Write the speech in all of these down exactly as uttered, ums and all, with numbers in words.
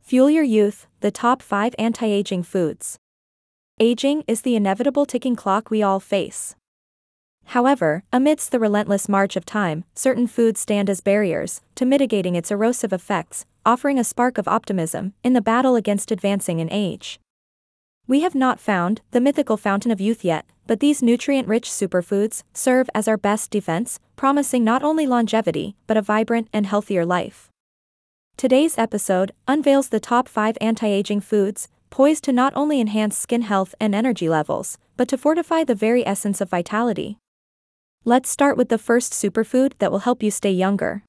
Fuel your youth, the top five anti-aging foods. Aging is the inevitable ticking clock we all face. However, amidst the relentless march of time, certain foods stand as barriers to mitigating its erosive effects, offering a spark of optimism in the battle against advancing in age. We have not found the mythical fountain of youth yet, but these nutrient-rich superfoods serve as our best defense, promising not only longevity but a vibrant and healthier life. Today's episode unveils the top five anti-aging foods, poised to not only enhance skin health and energy levels, but to fortify the very essence of vitality. Let's start with the first superfood that will help you stay younger.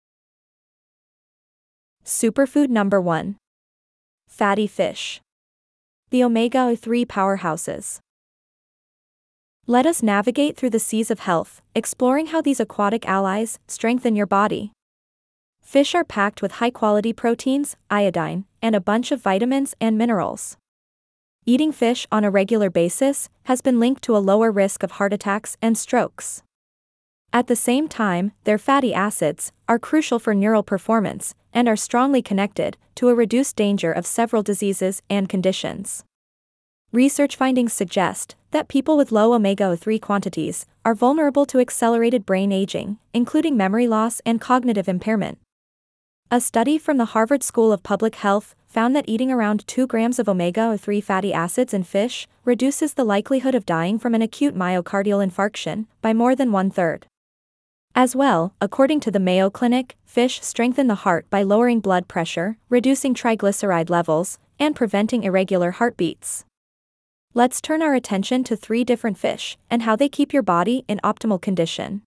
Superfood number one. Fatty fish. The omega three powerhouses. Let us navigate through the seas of health, exploring how these aquatic allies strengthen your body. Fish are packed with high-quality proteins, iodine, and a bunch of vitamins and minerals. Eating fish on a regular basis has been linked to a lower risk of heart attacks and strokes. At the same time, their fatty acids are crucial for neural performance and are strongly connected to a reduced danger of several diseases and conditions. Research findings suggest that people with low omega three quantities are vulnerable to accelerated brain aging, including memory loss and cognitive impairment. A study from the Harvard School of Public Health found that eating around two grams of omega three fatty acids in fish reduces the likelihood of dying from an acute myocardial infarction by more than one-third. As well, according to the Mayo Clinic, fish strengthen the heart by lowering blood pressure, reducing triglyceride levels, and preventing irregular heartbeats. Let's turn our attention to three different fish and how they keep your body in optimal condition.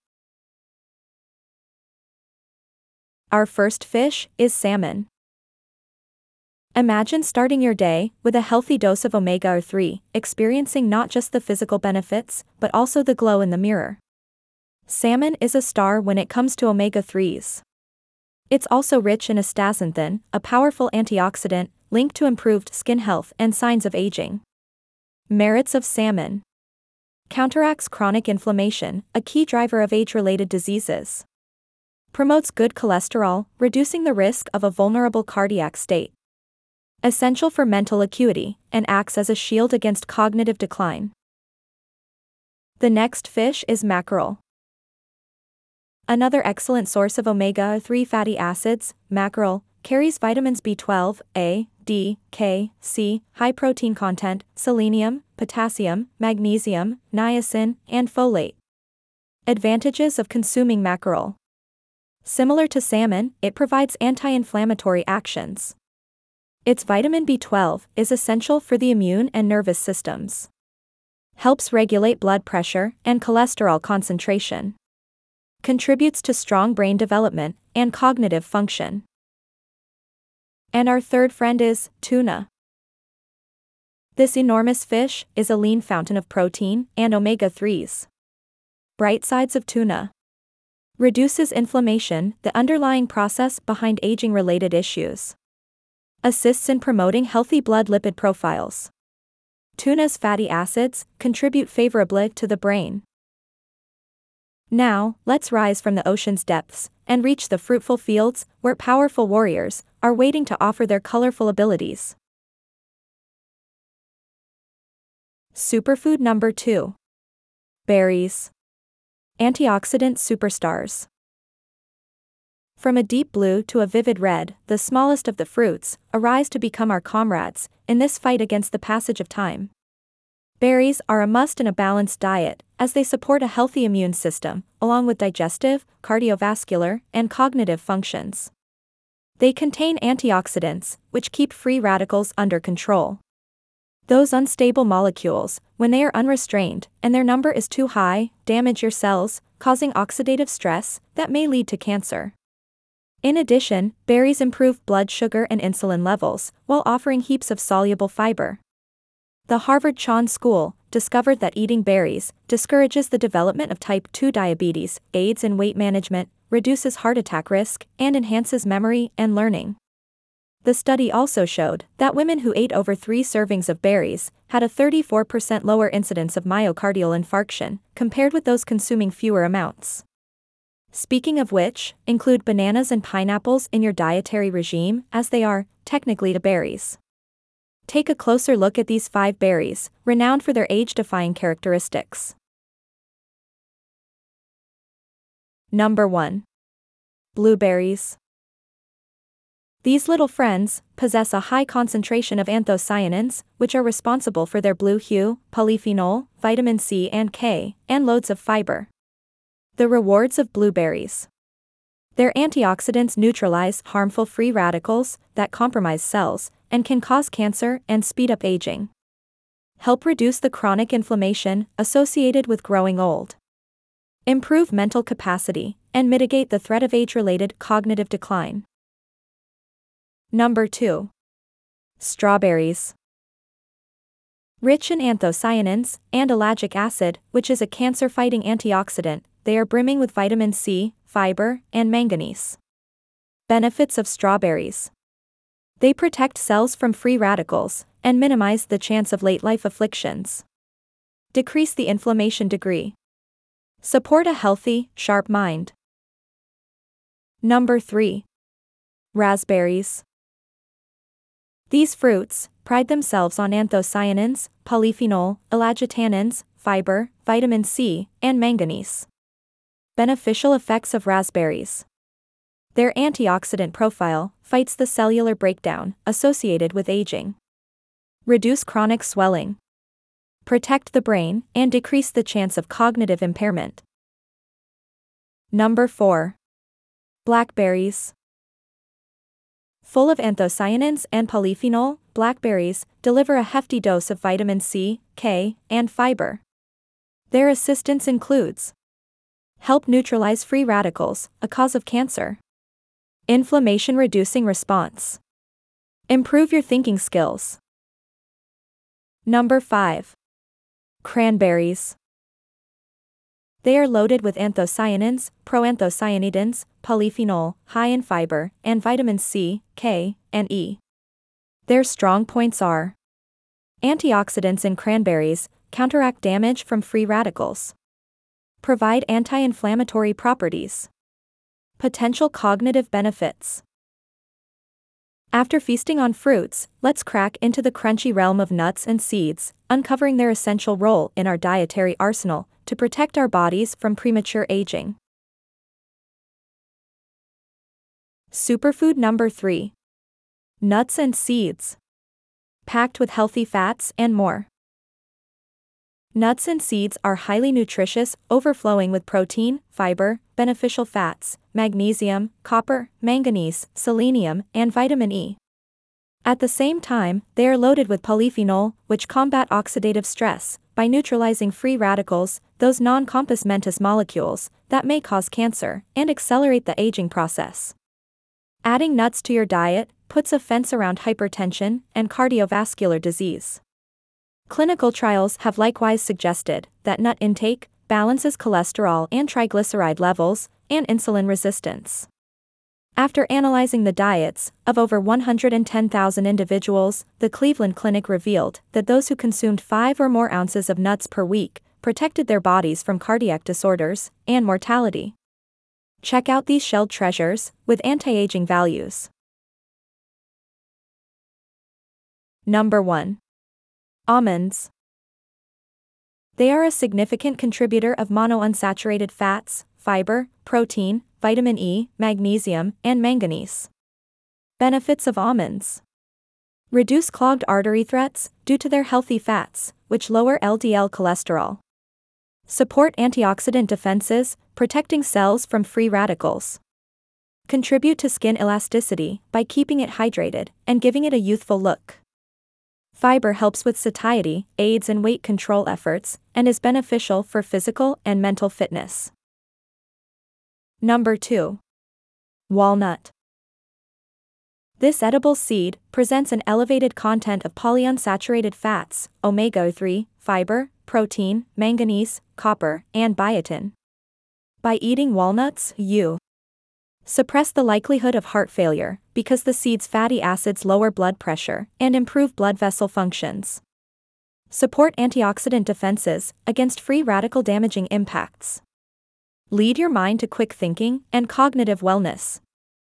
Our first fish is salmon. Imagine starting your day with a healthy dose of omega three, experiencing not just the physical benefits, but also the glow in the mirror. Salmon is a star when it comes to omega threes. It's also rich in astaxanthin, a powerful antioxidant linked to improved skin health and signs of aging. Merits of salmon. Counteracts chronic inflammation, a key driver of age-related diseases. Promotes good cholesterol, reducing the risk of a vulnerable cardiac state. Essential for mental acuity, and acts as a shield against cognitive decline. The next fish is mackerel. Another excellent source of omega three fatty acids, mackerel carries vitamins B twelve, A, D, K, C, high protein content, selenium, potassium, magnesium, niacin, and folate. Advantages of consuming mackerel. Similar to salmon, it provides anti-inflammatory actions. Its vitamin B twelve is essential for the immune and nervous systems. Helps regulate blood pressure and cholesterol concentration. Contributes to strong brain development and cognitive function. And our third friend is tuna. This enormous fish is a lean fountain of protein and omega threes. Bright sides of tuna. Reduces inflammation, the underlying process behind aging-related issues. Assists in promoting healthy blood lipid profiles. Tuna's fatty acids contribute favorably to the brain. Now, let's rise from the ocean's depths and reach the fruitful fields where powerful warriors are waiting to offer their colorful abilities. Superfood number two. Berries. Antioxidant superstars. From a deep blue to a vivid red, the smallest of the fruits arise to become our comrades in this fight against the passage of time. Berries are a must in a balanced diet, as they support a healthy immune system, along with digestive, cardiovascular, and cognitive functions. They contain antioxidants, which keep free radicals under control. Those unstable molecules, when they are unrestrained and their number is too high, damage your cells, causing oxidative stress that may lead to cancer. In addition, berries improve blood sugar and insulin levels, while offering heaps of soluble fiber. The Harvard Chan School discovered that eating berries discourages the development of type two diabetes, aids in weight management, reduces heart attack risk, and enhances memory and learning. The study also showed that women who ate over three servings of berries had a thirty-four percent lower incidence of myocardial infarction compared with those consuming fewer amounts. Speaking of which, include bananas and pineapples in your dietary regime, as they are technically to berries. Take a closer look at these five berries, renowned for their age-defying characteristics. Number one. Blueberries. These little friends possess a high concentration of anthocyanins, which are responsible for their blue hue, polyphenol, vitamin C and K, and loads of fiber. The rewards of blueberries. Their antioxidants neutralize harmful free radicals that compromise cells and can cause cancer and speed up aging. Help reduce the chronic inflammation associated with growing old. Improve mental capacity and mitigate the threat of age-related cognitive decline. Number two. Strawberries. Rich in anthocyanins and ellagic acid, which is a cancer-fighting antioxidant, they are brimming with vitamin C, fiber, and manganese. Benefits of strawberries. They protect cells from free radicals and minimize the chance of late-life afflictions. Decrease the inflammation degree. Support a healthy, sharp mind. Number three. Raspberries. These fruits pride themselves on anthocyanins, polyphenol, ellagitannins, fiber, vitamin C, and manganese. Beneficial effects of raspberries. Their antioxidant profile fights the cellular breakdown associated with aging. Reduce chronic swelling. Protect the brain and decrease the chance of cognitive impairment. Number four. Blackberries. Full of anthocyanins and polyphenol, blackberries deliver a hefty dose of vitamin C, K, and fiber. Their assistance includes: help neutralize free radicals, a cause of cancer. Inflammation-reducing response. Improve your thinking skills. Number five. Cranberries. They are loaded with anthocyanins, proanthocyanidins, polyphenol, high in fiber, and vitamin C, K, and E. Their strong points are: antioxidants in cranberries counteract damage from free radicals. Provide anti-inflammatory properties. Potential cognitive benefits. After feasting on fruits, let's crack into the crunchy realm of nuts and seeds, uncovering their essential role in our dietary arsenal to protect our bodies from premature aging. Superfood number three. Nuts and seeds. Packed with healthy fats and more. Nuts and seeds are highly nutritious, overflowing with protein, fiber, beneficial fats, magnesium, copper, manganese, selenium, and vitamin E. At the same time, they are loaded with polyphenol, which combat oxidative stress by neutralizing free radicals, those non-compos mentis molecules that may cause cancer and accelerate the aging process. Adding nuts to your diet puts a fence around hypertension and cardiovascular disease. Clinical trials have likewise suggested that nut intake balances cholesterol and triglyceride levels and insulin resistance. After analyzing the diets of over one hundred ten thousand individuals, the Cleveland Clinic revealed that those who consumed five or more ounces of nuts per week protected their bodies from cardiac disorders and mortality. Check out these shelled treasures with anti-aging values. Number one. Almonds. They are a significant contributor of monounsaturated fats, fiber, protein, vitamin E, magnesium, and manganese. Benefits of almonds. Reduce clogged artery threats due to their healthy fats, which lower L D L cholesterol. Support antioxidant defenses, protecting cells from free radicals. Contribute to skin elasticity by keeping it hydrated and giving it a youthful look. Fiber helps with satiety, aids in weight control efforts, and is beneficial for physical and mental fitness. Number two. Walnut. This edible seed presents an elevated content of polyunsaturated fats, omega three, fiber, protein, manganese, copper, and biotin. By eating walnuts, you suppress the likelihood of heart failure because the seed's fatty acids lower blood pressure and improve blood vessel functions. Support antioxidant defenses against free radical damaging impacts. Lead your mind to quick thinking and cognitive wellness.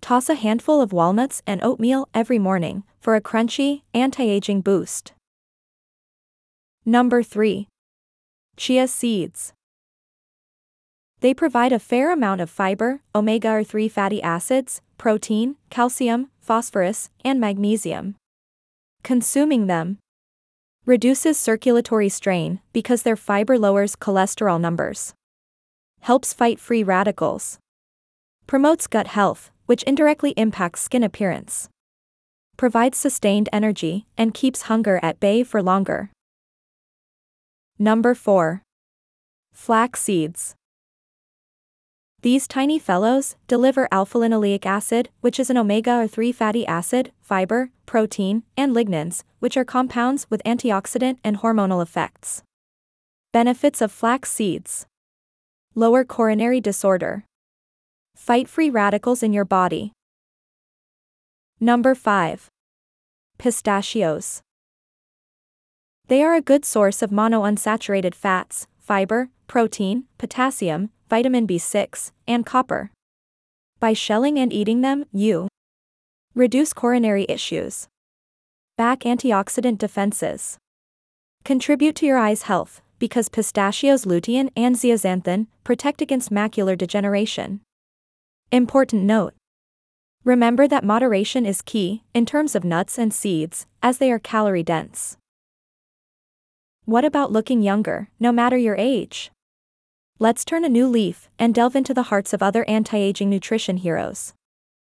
Toss a handful of walnuts and oatmeal every morning for a crunchy, anti-aging boost. Number three. Chia seeds. They provide a fair amount of fiber, omega three fatty acids, protein, calcium, phosphorus, and magnesium. Consuming them reduces circulatory strain because their fiber lowers cholesterol numbers, helps fight free radicals, promotes gut health, which indirectly impacts skin appearance, provides sustained energy, and keeps hunger at bay for longer. Number four. Flax seeds. These tiny fellows deliver alpha-linoleic acid, which is an omega three fatty acid, fiber, protein, and lignans, which are compounds with antioxidant and hormonal effects. Benefits of flax seeds: lower coronary disorder, fight free radicals in your body. Number five. Pistachios. They are a good source of monounsaturated fats, fiber, protein, potassium, vitamin B six, and copper. By shelling and eating them, you reduce coronary issues, back antioxidant defenses, contribute to your eye's health, because pistachios' lutein and zeaxanthin protect against macular degeneration. Important note: remember that moderation is key in terms of nuts and seeds, as they are calorie-dense. What about looking younger, no matter your age? Let's turn a new leaf and delve into the hearts of other anti-aging nutrition heroes.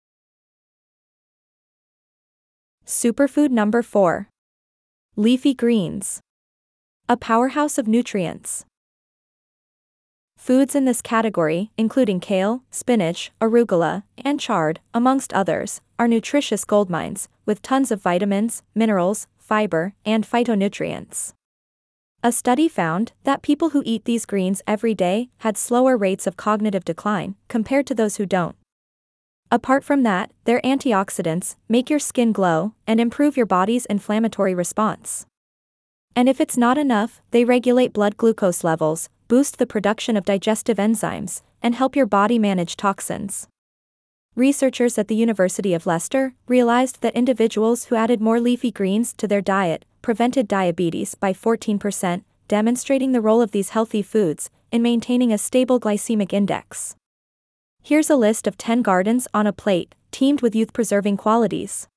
Superfood number four. Leafy greens. A powerhouse of nutrients. Foods in this category, including kale, spinach, arugula, and chard, amongst others, are nutritious goldmines, with tons of vitamins, minerals, fiber, and phytonutrients. A study found that people who eat these greens every day had slower rates of cognitive decline compared to those who don't. Apart from that, their antioxidants make your skin glow and improve your body's inflammatory response. And if it's not enough, they regulate blood glucose levels, boost the production of digestive enzymes, and help your body manage toxins. Researchers at the University of Leicester realized that individuals who added more leafy greens to their diet prevented diabetes by fourteen percent, demonstrating the role of these healthy foods in maintaining a stable glycemic index. Here's a list of ten gardens on a plate, teamed with youth-preserving qualities.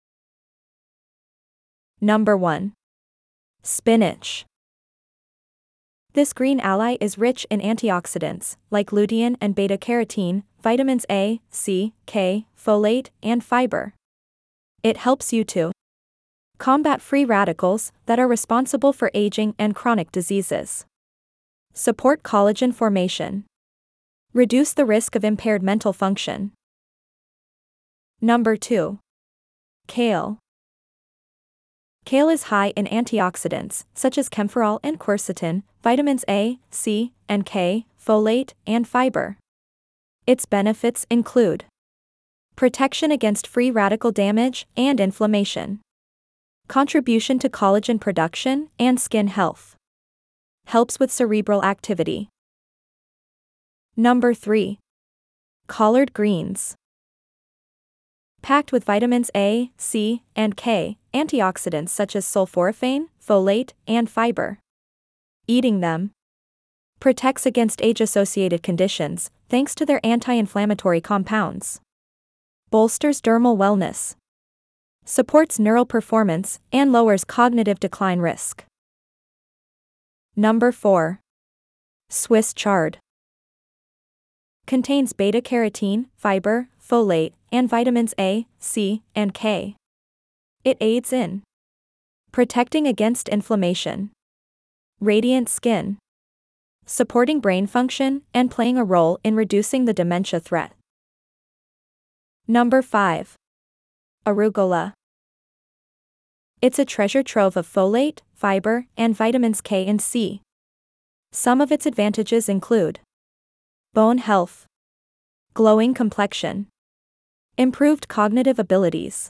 Number one. Spinach. This green ally is rich in antioxidants, like lutein and beta-carotene, vitamins A, C, K, folate, and fiber. It helps you to combat free radicals that are responsible for aging and chronic diseases, support collagen formation, reduce the risk of impaired mental function. Number two. Kale. Kale is high in antioxidants, such as camphorol and quercetin, vitamins A, C, and K, folate, and fiber. Its benefits include protection against free radical damage and inflammation, contribution to collagen production and skin health, helps with cerebral activity. Number three. Collard greens. Packed with vitamins A, C, and K, antioxidants such as sulforaphane, folate, and fiber. Eating them protects against age-associated conditions, thanks to their anti-inflammatory compounds. Bolsters dermal wellness. Supports neural performance and lowers cognitive decline risk. Number four. Swiss chard. Contains beta-carotene, fiber, folate, and vitamins A, C, and K. It aids in protecting against inflammation, radiant skin, supporting brain function, and playing a role in reducing the dementia threat. Number five. Arugula. It's a treasure trove of folate, fiber, and vitamins K and C. Some of its advantages include bone health, glowing complexion, improved cognitive abilities.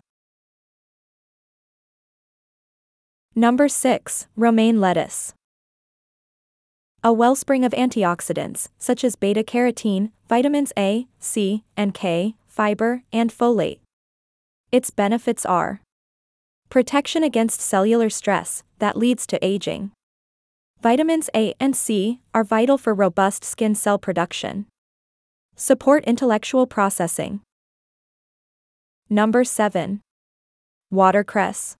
Number six. Romaine lettuce. A wellspring of antioxidants, such as beta-carotene, vitamins A, C, and K, fiber, and folate. Its benefits are protection against cellular stress that leads to aging. Vitamins A and C are vital for robust skin cell production. Support intellectual processing. Number seven. Watercress.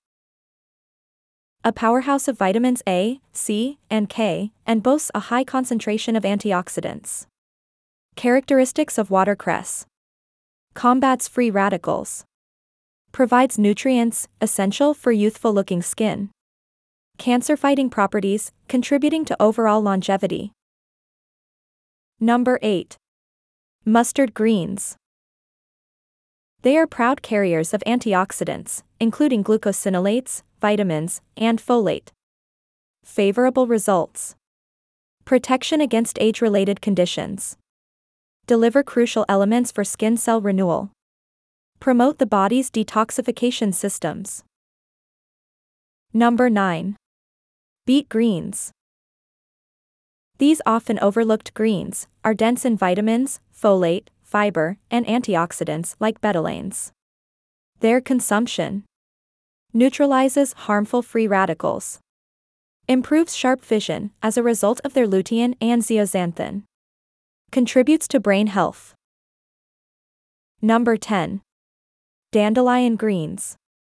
A powerhouse of vitamins A, C, and K, and boasts a high concentration of antioxidants. Characteristics of watercress. Combats free radicals. Provides nutrients essential for youthful-looking skin. Cancer-fighting properties, contributing to overall longevity. Number eight. Mustard greens. They are proud carriers of antioxidants, including glucosinolates, vitamins, and folate. Favorable results. Protection against age-related conditions. Deliver crucial elements for skin cell renewal. Promote the body's detoxification systems. Number nine. Beet greens. These often overlooked greens are dense in vitamins, folate, fiber, and antioxidants like betalains. Their consumption neutralizes harmful free radicals. Improves sharp vision as a result of their lutein and zeaxanthin. Contributes to brain health. Number ten. Dandelion greens.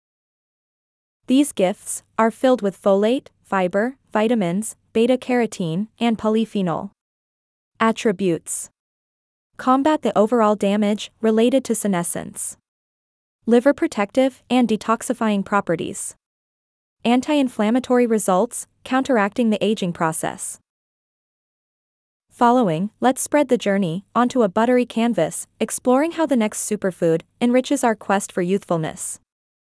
These gifts are filled with folate, fiber, vitamins, beta-carotene, and polyphenol. Attributes. Combat the overall damage related to senescence. Liver protective and detoxifying properties. Anti-inflammatory results, counteracting the aging process. Following, let's spread the journey onto a buttery canvas, exploring how the next superfood enriches our quest for youthfulness.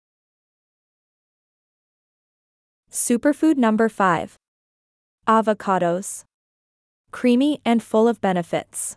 Superfood number five. Avocados. Creamy and full of benefits.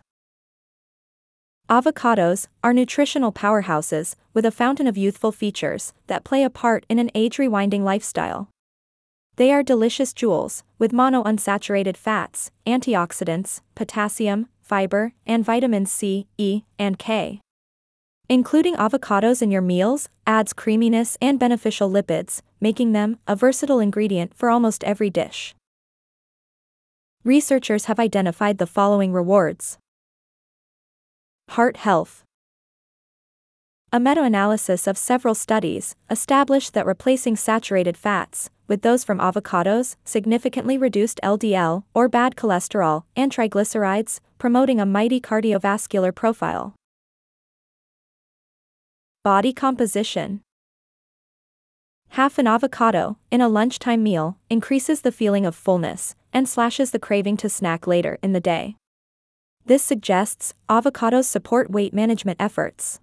Avocados are nutritional powerhouses with a fountain of youthful features that play a part in an age-rewinding lifestyle. They are delicious jewels, with monounsaturated fats, antioxidants, potassium, fiber, and vitamins C, E, and K. Including avocados in your meals adds creaminess and beneficial lipids, making them a versatile ingredient for almost every dish. Researchers have identified the following rewards. Heart health. A meta-analysis of several studies established that replacing saturated fats with those from avocados significantly reduced L D L, or bad cholesterol, and triglycerides, promoting a mighty cardiovascular profile. Body composition. Half an avocado in a lunchtime meal increases the feeling of fullness and slashes the craving to snack later in the day. This suggests avocados support weight management efforts.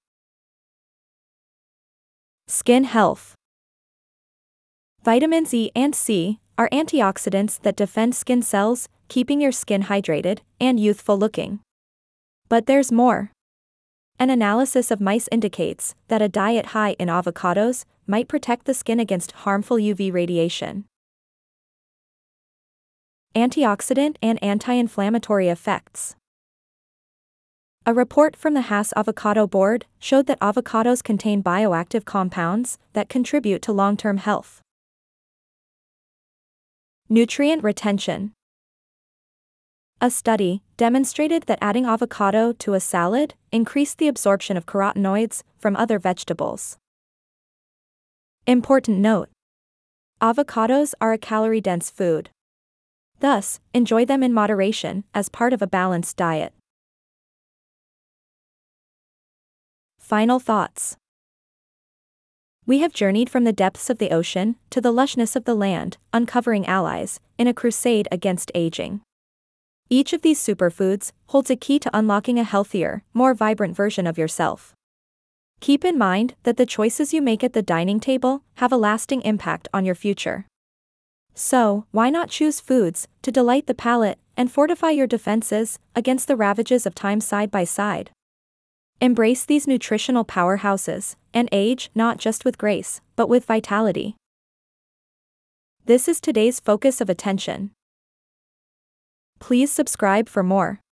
Skin health. Vitamins E and C are antioxidants that defend skin cells, keeping your skin hydrated and youthful looking. But there's more. An analysis of mice indicates that a diet high in avocados might protect the skin against harmful U V radiation. Antioxidant and anti-inflammatory effects. A report from the Hass Avocado Board showed that avocados contain bioactive compounds that contribute to long-term health. Nutrient retention. A study demonstrated that adding avocado to a salad increased the absorption of carotenoids from other vegetables. Important note: avocados are a calorie-dense food. Thus, enjoy them in moderation as part of a balanced diet. Final thoughts. We have journeyed from the depths of the ocean to the lushness of the land, uncovering allies in a crusade against aging. Each of these superfoods holds a key to unlocking a healthier, more vibrant version of yourself. Keep in mind that the choices you make at the dining table have a lasting impact on your future. So, why not choose foods to delight the palate and fortify your defenses against the ravages of time side by side? Embrace these nutritional powerhouses and age not just with grace, but with vitality. This is today's focus of attention. Please subscribe for more.